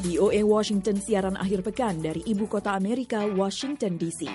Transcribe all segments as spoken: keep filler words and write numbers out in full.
V O A Washington siaran akhir pekan dari Ibu Kota Amerika, Washington D C.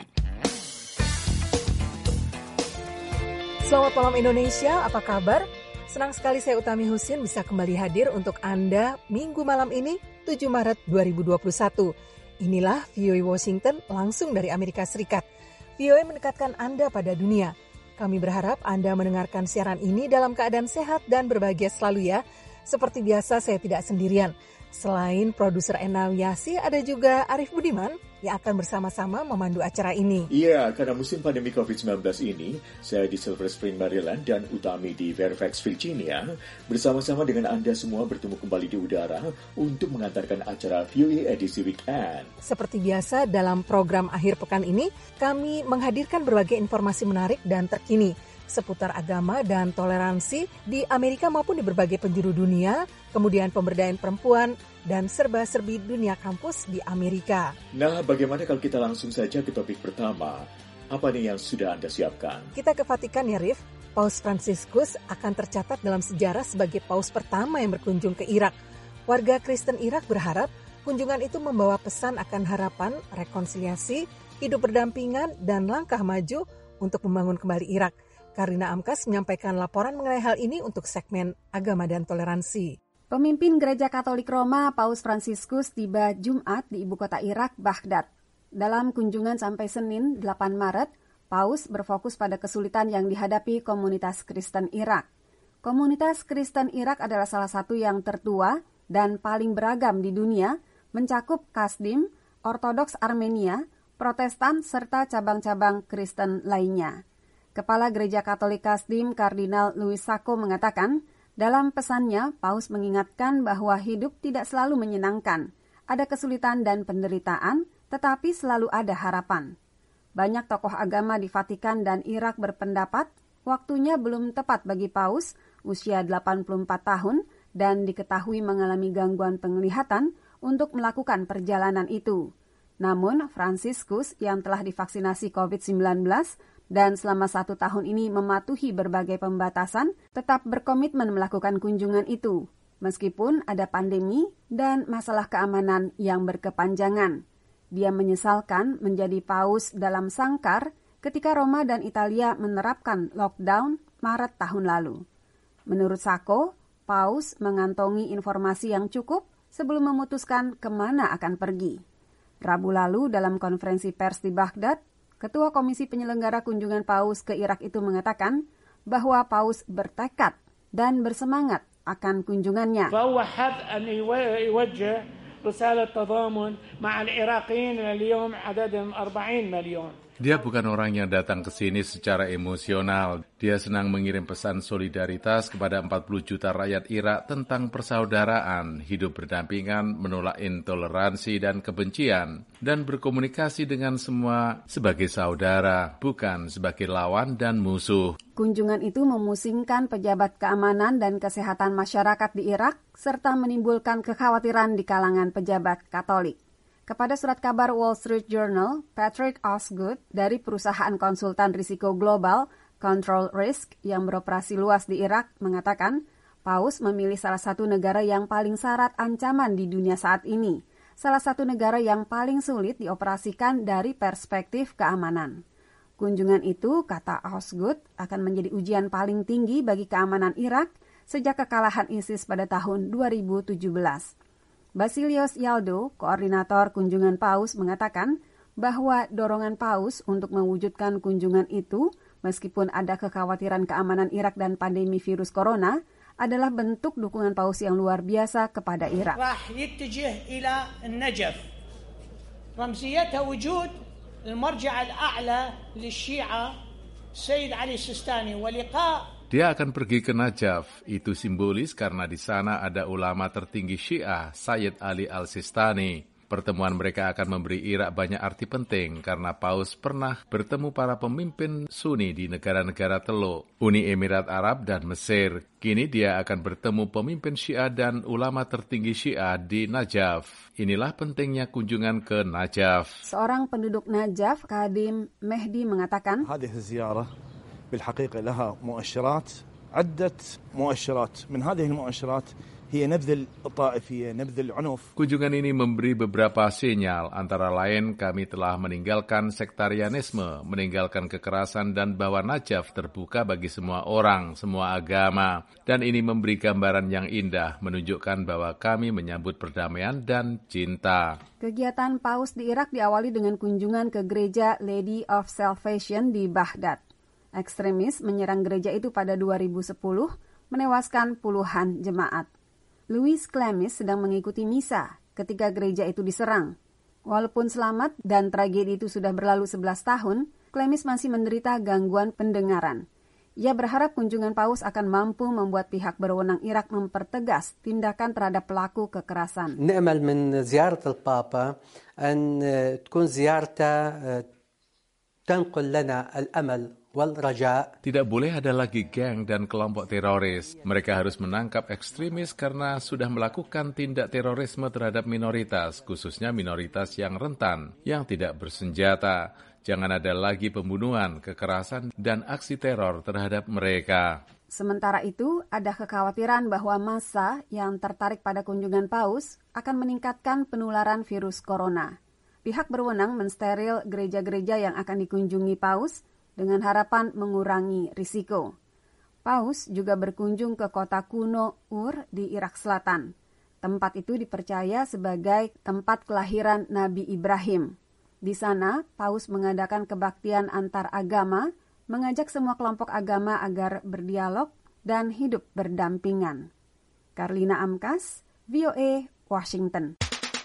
Selamat malam Indonesia, apa kabar? Senang sekali saya Utami Husin bisa kembali hadir untuk Anda minggu malam ini, tujuh Maret dua ribu dua puluh satu. Inilah V O A Washington langsung dari Amerika Serikat. V O A mendekatkan Anda pada dunia. Kami berharap Anda mendengarkan siaran ini dalam keadaan sehat dan berbahagia selalu ya. Seperti biasa saya tidak sendirian. Selain produser Ena Wiyasi, ada juga Arif Budiman yang akan bersama-sama memandu acara ini. Iya, karena musim pandemi covid sembilan belas ini, saya di Silver Spring, Maryland dan Utami di Fairfax, Virginia, bersama-sama dengan Anda semua bertemu kembali di udara untuk mengantarkan acara V O A edisi weekend. Seperti biasa, dalam program akhir pekan ini, kami menghadirkan berbagai informasi menarik dan terkini seputar agama dan toleransi di Amerika maupun di berbagai penjuru dunia, kemudian pemberdayaan perempuan, dan serba-serbi dunia kampus di Amerika. Nah, bagaimana kalau kita langsung saja ke topik pertama? Apa nih yang sudah Anda siapkan? Kita ke Vatikan ya, Rif. Paus Fransiskus akan tercatat dalam sejarah sebagai paus pertama yang berkunjung ke Irak. Warga Kristen Irak berharap kunjungan itu membawa pesan akan harapan, rekonsiliasi, hidup berdampingan, dan langkah maju untuk membangun kembali Irak. Karina Amkas menyampaikan laporan mengenai hal ini untuk segmen Agama dan Toleransi. Pemimpin Gereja Katolik Roma, Paus Fransiskus, tiba Jumat di ibu kota Irak, Baghdad. Dalam kunjungan sampai Senin, delapan Maret, Paus berfokus pada kesulitan yang dihadapi komunitas Kristen Irak. Komunitas Kristen Irak adalah salah satu yang tertua dan paling beragam di dunia, mencakup Kasdim, Ortodoks Armenia, Protestan, serta cabang-cabang Kristen lainnya. Kepala Gereja Katolik Kasdim, Kardinal Louis Sacco mengatakan, dalam pesannya, Paus mengingatkan bahwa hidup tidak selalu menyenangkan. Ada kesulitan dan penderitaan, tetapi selalu ada harapan. Banyak tokoh agama di Vatikan dan Irak berpendapat, waktunya belum tepat bagi Paus, usia delapan puluh empat tahun, dan diketahui mengalami gangguan penglihatan untuk melakukan perjalanan itu. Namun, Fransiskus yang telah divaksinasi covid sembilan belas dan selama satu tahun ini mematuhi berbagai pembatasan, tetap berkomitmen melakukan kunjungan itu, meskipun ada pandemi dan masalah keamanan yang berkepanjangan. Dia menyesalkan menjadi paus dalam sangkar ketika Roma dan Italia menerapkan lockdown Maret tahun lalu. Menurut Sacco, paus mengantongi informasi yang cukup sebelum memutuskan kemana akan pergi. Rabu lalu dalam konferensi pers di Baghdad, Ketua Komisi Penyelenggara Kunjungan Paus ke Irak itu mengatakan bahwa Paus bertekad dan bersemangat akan kunjungannya. Dia bukan orang yang datang ke sini secara emosional. Dia senang mengirim pesan solidaritas kepada empat puluh juta rakyat Irak tentang persaudaraan, hidup berdampingan, menolak intoleransi dan kebencian, dan berkomunikasi dengan semua sebagai saudara, bukan sebagai lawan dan musuh. Kunjungan itu memusingkan pejabat keamanan dan kesehatan masyarakat di Irak, serta menimbulkan kekhawatiran di kalangan pejabat Katolik. Kepada surat kabar Wall Street Journal, Patrick Osgood dari perusahaan konsultan risiko global Control Risk yang beroperasi luas di Irak mengatakan, Paus memilih salah satu negara yang paling syarat ancaman di dunia saat ini, salah satu negara yang paling sulit dioperasikan dari perspektif keamanan. Kunjungan itu, kata Osgood, akan menjadi ujian paling tinggi bagi keamanan Irak sejak kekalahan ISIS pada tahun dua ribu tujuh belas. Basilios Yaldo, koordinator kunjungan Paus, mengatakan bahwa dorongan Paus untuk mewujudkan kunjungan itu, meskipun ada kekhawatiran keamanan Irak dan pandemi virus corona, adalah bentuk dukungan Paus yang luar biasa kepada Irak. راح يتجه إلى النجف. رمزيتها وجود المرجع الأعلى للشيعة السيد علي السيستاني ولقاء. Dia akan pergi ke Najaf. Itu simbolis karena di sana ada ulama tertinggi Syiah, Sayyid Ali Al-Sistani. Pertemuan mereka akan memberi Irak banyak arti penting karena Paus pernah bertemu para pemimpin Sunni di negara-negara Teluk, Uni Emirat Arab dan Mesir. Kini dia akan bertemu pemimpin Syiah dan ulama tertinggi Syiah di Najaf. Inilah pentingnya kunjungan ke Najaf. Seorang penduduk Najaf, Kadim Mehdi, mengatakan, بالحقيقة لها مؤشرات عدة مؤشرات من هذه المؤشرات Kunjungan ini memberi beberapa sinyal, antara lain kami telah meninggalkan sektarianisme, meninggalkan kekerasan dan bahwa Najaf terbuka bagi semua orang, semua agama. Dan ini memberi gambaran yang indah, menunjukkan bahwa kami menyambut perdamaian dan cinta. Kegiatan Paus di Irak diawali dengan kunjungan ke gereja Lady of Salvation di Baghdad. Ekstremis menyerang gereja itu pada dua ribu sepuluh, menewaskan puluhan jemaat. Louis Klemis sedang mengikuti misa ketika gereja itu diserang. Walaupun selamat dan tragedi itu sudah berlalu sebelas tahun, Klemis masih menderita gangguan pendengaran. Ia berharap kunjungan Paus akan mampu membuat pihak berwenang Irak mempertegas tindakan terhadap pelaku kekerasan. نأمل من زيارة البابا أن تكون زيارته تنقل لنا الأمل. Tidak boleh ada lagi geng dan kelompok teroris. Mereka harus menangkap ekstremis karena sudah melakukan tindak terorisme terhadap minoritas, khususnya minoritas yang rentan, yang tidak bersenjata. Jangan ada lagi pembunuhan, kekerasan, dan aksi teror terhadap mereka. Sementara itu, ada kekhawatiran bahwa massa yang tertarik pada kunjungan Paus akan meningkatkan penularan virus corona. Pihak berwenang mensteril gereja-gereja yang akan dikunjungi Paus dengan harapan mengurangi risiko. Paus juga berkunjung ke kota kuno Ur di Irak Selatan. Tempat itu dipercaya sebagai tempat kelahiran Nabi Ibrahim. Di sana, Paus mengadakan kebaktian antar agama, mengajak semua kelompok agama agar berdialog dan hidup berdampingan. Karlina Amkas, V O A, Washington.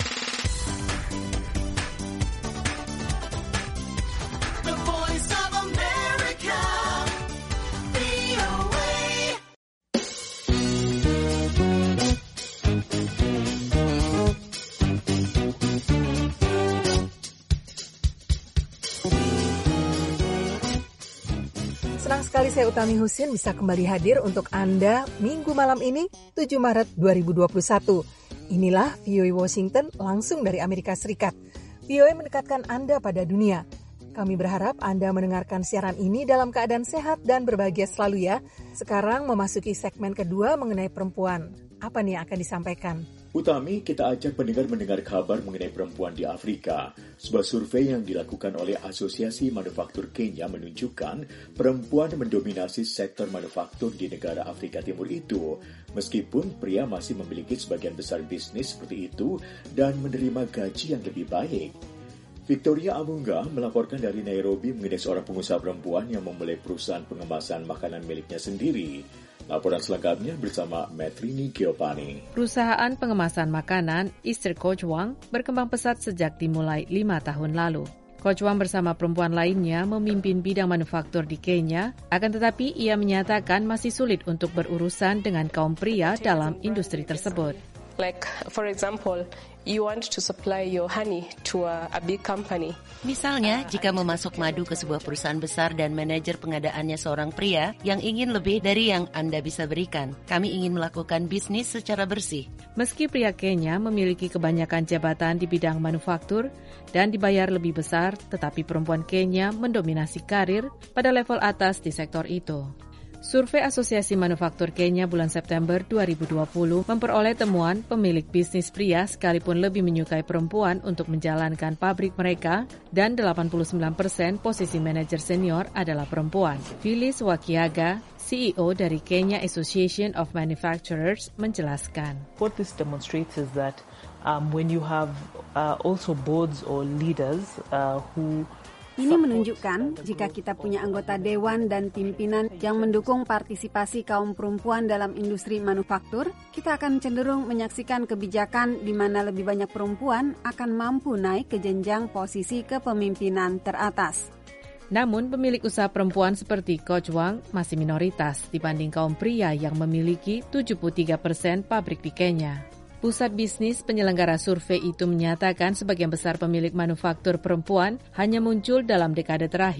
Senang sekali saya Utami Husin bisa kembali hadir untuk Anda minggu malam ini tujuh Maret dua ribu dua puluh satu. Inilah V O A Washington langsung dari Amerika Serikat. V O A mendekatkan Anda pada dunia. Kami berharap Anda mendengarkan siaran ini dalam keadaan sehat dan berbahagia selalu ya. Sekarang memasuki segmen kedua mengenai perempuan. Apa nih yang akan disampaikan? Utami, kita ajak pendengar mendengar kabar mengenai perempuan di Afrika. Sebuah survei yang dilakukan oleh Asosiasi Manufaktur Kenya menunjukkan perempuan mendominasi sektor manufaktur di negara Afrika Timur itu. Meskipun pria masih memiliki sebagian besar bisnis seperti itu dan menerima gaji yang lebih baik. Victoria Amunga melaporkan dari Nairobi mengenai seorang pengusaha perempuan yang memulai perusahaan pengemasan makanan miliknya sendiri. Laporan selengkapnya bersama Metrini Giopani. Perusahaan pengemasan makanan Easter Kojwang berkembang pesat sejak dimulai lima tahun lalu. Kojwang bersama perempuan lainnya memimpin bidang manufaktur di Kenya, akan tetapi ia menyatakan masih sulit untuk berurusan dengan kaum pria dalam industri tersebut. Like, for example, you want to supply your honey to a, a big company. Misalnya, jika memasok madu ke sebuah perusahaan besar dan manajer pengadaannya seorang pria yang ingin lebih dari yang Anda bisa berikan, kami ingin melakukan bisnis secara bersih. Meski pria Kenya memiliki kebanyakan jabatan di bidang manufaktur dan dibayar lebih besar, tetapi perempuan Kenya mendominasi karir pada level atas di sektor itu. Survei Asosiasi Manufaktur Kenya bulan September dua ribu dua puluh memperoleh temuan pemilik bisnis pria sekalipun lebih menyukai perempuan untuk menjalankan pabrik mereka dan delapan puluh sembilan persen posisi manajer senior adalah perempuan. Phyllis Wakiaga, C E O dari Kenya Association of Manufacturers, menjelaskan. What this demonstrates is that um, when you have uh, also boards or leaders uh, who Ini menunjukkan jika kita punya anggota dewan dan pimpinan yang mendukung partisipasi kaum perempuan dalam industri manufaktur, kita akan cenderung menyaksikan kebijakan di mana lebih banyak perempuan akan mampu naik ke jenjang posisi kepemimpinan teratas. Namun, pemilik usaha perempuan seperti Kojwang masih minoritas dibanding kaum pria yang memiliki tujuh puluh tiga persen pabrik di Kenya. Pusat bisnis penyelenggara survei itu menyatakan sebagian besar pemilik manufaktur perempuan hanya muncul dalam dekade terakhir.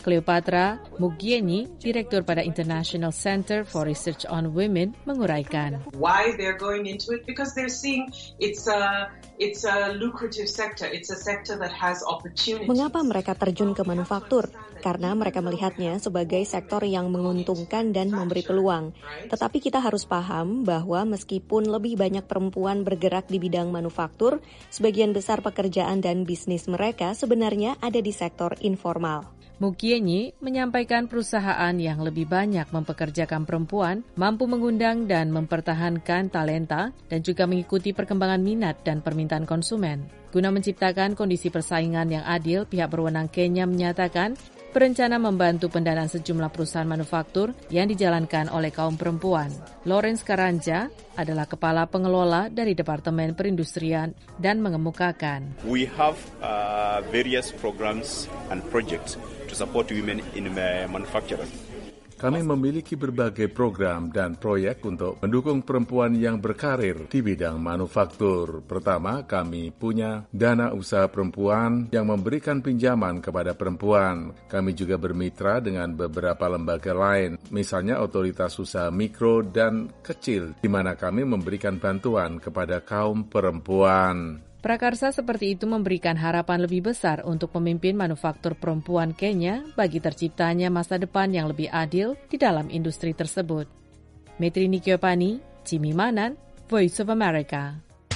Cleopatra Mugieni, Direktur pada International Center for Research on Women, menguraikan. Why they're going into it? Because they're seeing it's a it's a lucrative sector. It's a sector that has opportunities. Mengapa mereka terjun ke manufaktur? Karena mereka melihatnya sebagai sektor yang menguntungkan dan memberi peluang. Tetapi kita harus paham bahwa meskipun lebih banyak perempuan bergerak di bidang manufaktur, sebagian besar pekerjaan dan bisnis mereka sebenarnya ada di sektor informal. Mugieni menyampaikan perusahaan yang lebih banyak mempekerjakan perempuan mampu mengundang dan mempertahankan talenta dan juga mengikuti perkembangan minat dan permintaan konsumen. Guna menciptakan kondisi persaingan yang adil, pihak berwenang Kenya menyatakan berencana membantu pendanaan sejumlah perusahaan manufaktur yang dijalankan oleh kaum perempuan. Lawrence Karanja adalah kepala pengelola dari Departemen Perindustrian dan mengemukakan. We have uh, various programs and projects to support women in manufacturing. Kami memiliki berbagai program dan proyek untuk mendukung perempuan yang berkarir di bidang manufaktur. Pertama, kami punya dana usaha perempuan yang memberikan pinjaman kepada perempuan. Kami juga bermitra dengan beberapa lembaga lain, misalnya Otoritas Usaha Mikro dan Kecil, di mana kami memberikan bantuan kepada kaum perempuan. Prakarsa seperti itu memberikan harapan lebih besar untuk pemimpin manufaktur perempuan Kenya bagi terciptanya masa depan yang lebih adil di dalam industri tersebut. Metri Nikyopani, Jimmy Manan, Voice of America.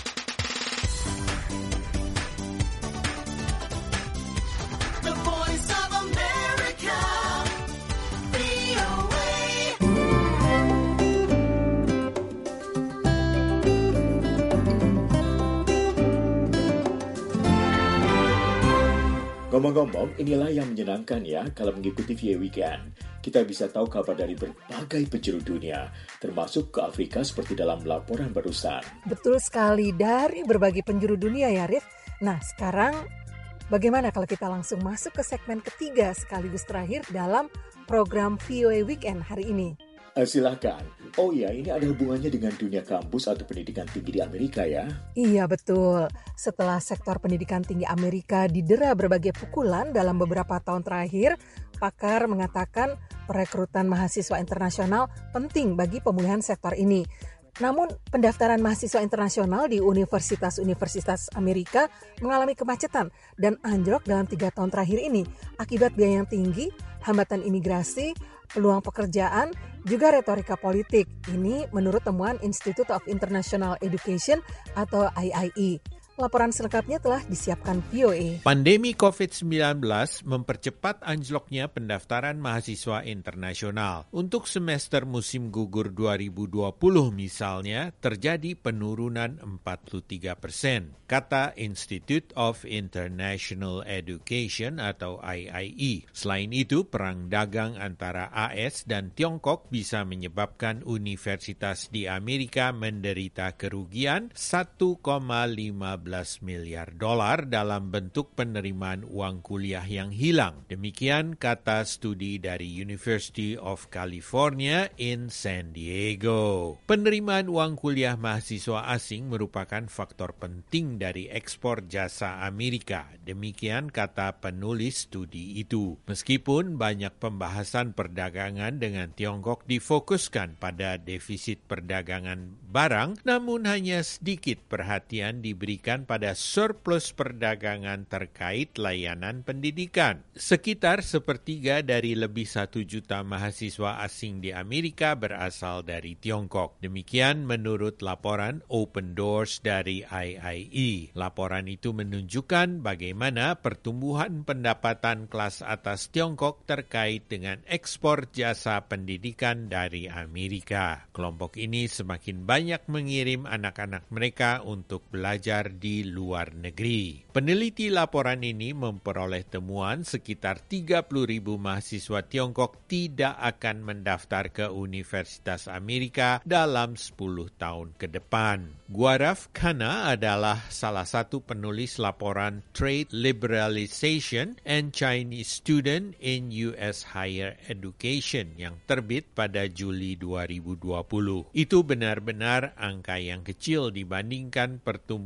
Ngomong-ngomong, inilah yang menyenangkan ya kalau mengikuti V O A Weekend. Kita bisa tahu kabar dari berbagai penjuru dunia, termasuk ke Afrika seperti dalam laporan barusan. Betul sekali, dari berbagai penjuru dunia ya, Rif. Nah, sekarang bagaimana kalau kita langsung masuk ke segmen ketiga sekaligus terakhir dalam program V O A Weekend hari ini? Uh, silakan. Oh iya, ini ada hubungannya dengan dunia kampus atau pendidikan tinggi di Amerika ya? Iya, betul. Setelah sektor pendidikan tinggi Amerika didera berbagai pukulan dalam beberapa tahun terakhir, pakar mengatakan perekrutan mahasiswa internasional penting bagi pemulihan sektor ini. Namun, pendaftaran mahasiswa internasional di universitas-universitas Amerika mengalami kemacetan dan anjlok dalam tiga tahun terakhir ini akibat biaya yang tinggi, hambatan imigrasi, peluang pekerjaan, juga retorika politik. Ini menurut temuan Institute of International Education atau I I E. Laporan selengkapnya telah disiapkan V O A. Pandemi covid sembilan belas mempercepat anjloknya pendaftaran mahasiswa internasional. Untuk semester musim gugur dua ribu dua puluh misalnya, terjadi penurunan empat puluh tiga persen, kata Institute of International Education atau I I E. Selain itu, perang dagang antara A S dan Tiongkok bisa menyebabkan universitas di Amerika menderita kerugian satu koma lima belas miliar dolar dalam bentuk penerimaan uang kuliah yang hilang. Demikian kata studi dari University of California in San Diego. Penerimaan uang kuliah mahasiswa asing merupakan faktor penting dari ekspor jasa Amerika. Demikian kata penulis studi itu. Meskipun banyak pembahasan perdagangan dengan Tiongkok difokuskan pada defisit perdagangan barang, namun hanya sedikit perhatian diberikan pada surplus perdagangan terkait layanan pendidikan. Sekitar sepertiga dari lebih satu juta mahasiswa asing di Amerika berasal dari Tiongkok. Demikian menurut laporan Open Doors dari I I E. Laporan itu menunjukkan bagaimana pertumbuhan pendapatan kelas atas Tiongkok terkait dengan ekspor jasa pendidikan dari Amerika. Kelompok ini semakin banyak mengirim anak-anak mereka untuk belajar di luar negeri. Peneliti laporan ini memperoleh temuan sekitar tiga puluh ribu mahasiswa Tiongkok tidak akan mendaftar ke Universitas Amerika dalam sepuluh tahun ke depan. Guarav Khanna adalah salah satu penulis laporan Trade Liberalization and Chinese Student in U S Higher Education yang terbit pada Juli dua ribu dua puluh. Itu benar-benar angka yang kecil dibandingkan pertumbuhan ekonomi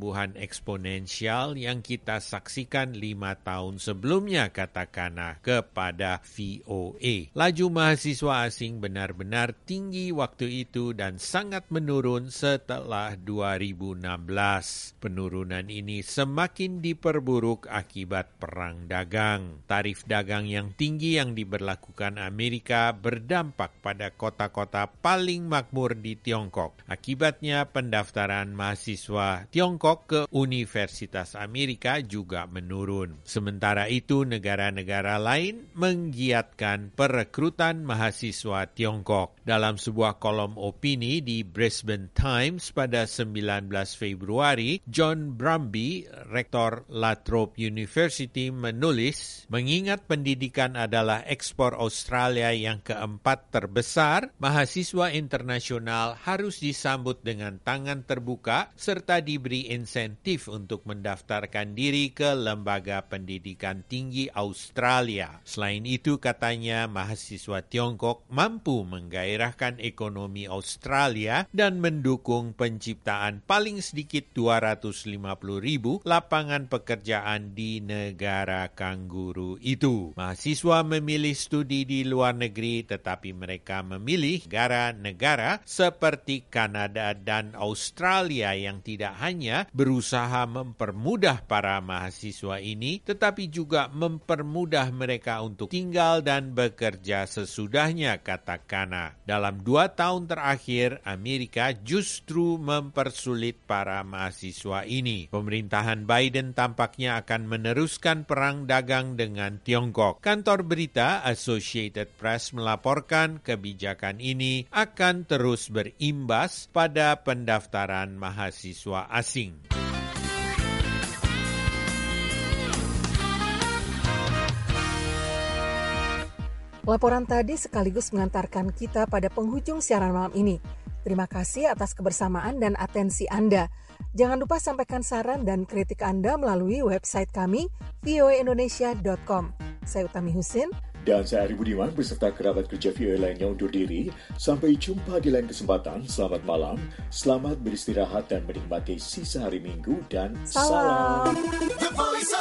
eksponensial yang kita saksikan lima tahun sebelumnya, kata Kana kepada V O A. Laju mahasiswa asing benar-benar tinggi waktu itu dan sangat menurun setelah dua ribu enam belas. Penurunan ini semakin diperburuk akibat perang dagang. Tarif dagang yang tinggi yang diberlakukan Amerika berdampak pada kota-kota paling makmur di Tiongkok. Akibatnya pendaftaran mahasiswa Tiongkok ke Universitas Amerika juga menurun. Sementara itu, negara-negara lain menggiatkan perekrutan mahasiswa Tiongkok. Dalam sebuah kolom opini di Brisbane Times pada sembilan belas Februari, John Brumby, rektor La Trobe University, menulis, mengingat pendidikan adalah ekspor Australia yang keempat terbesar, mahasiswa internasional harus disambut dengan tangan terbuka serta diberi insentif untuk mendaftarkan diri ke lembaga pendidikan tinggi Australia. Selain itu, katanya mahasiswa Tiongkok mampu menggairahkan ekonomi Australia dan mendukung penciptaan paling sedikit dua ratus lima puluh ribu lapangan pekerjaan di negara kanguru itu. Mahasiswa memilih studi di luar negeri, tetapi mereka memilih negara-negara seperti Kanada dan Australia yang tidak hanya berusaha mempermudah para mahasiswa ini, tetapi juga mempermudah mereka untuk tinggal dan bekerja sesudahnya, kata Kana. Dalam dua tahun terakhir, Amerika justru mempersulit para mahasiswa ini. Pemerintahan Biden tampaknya akan meneruskan perang dagang dengan Tiongkok. Kantor berita Associated Press melaporkan kebijakan ini akan terus berimbas pada pendaftaran mahasiswa asing. Laporan tadi sekaligus mengantarkan kita pada penghujung siaran malam ini. Terima kasih atas kebersamaan dan atensi Anda. Jangan lupa sampaikan saran dan kritik Anda melalui website kami v o a indonesia dot com. Saya Utami Husin. Dan saya Ari Budiman beserta kerabat kerja V O A lainnya undur diri. Sampai jumpa di lain kesempatan. Selamat malam, selamat beristirahat dan menikmati sisa hari Minggu dan salam. Salam.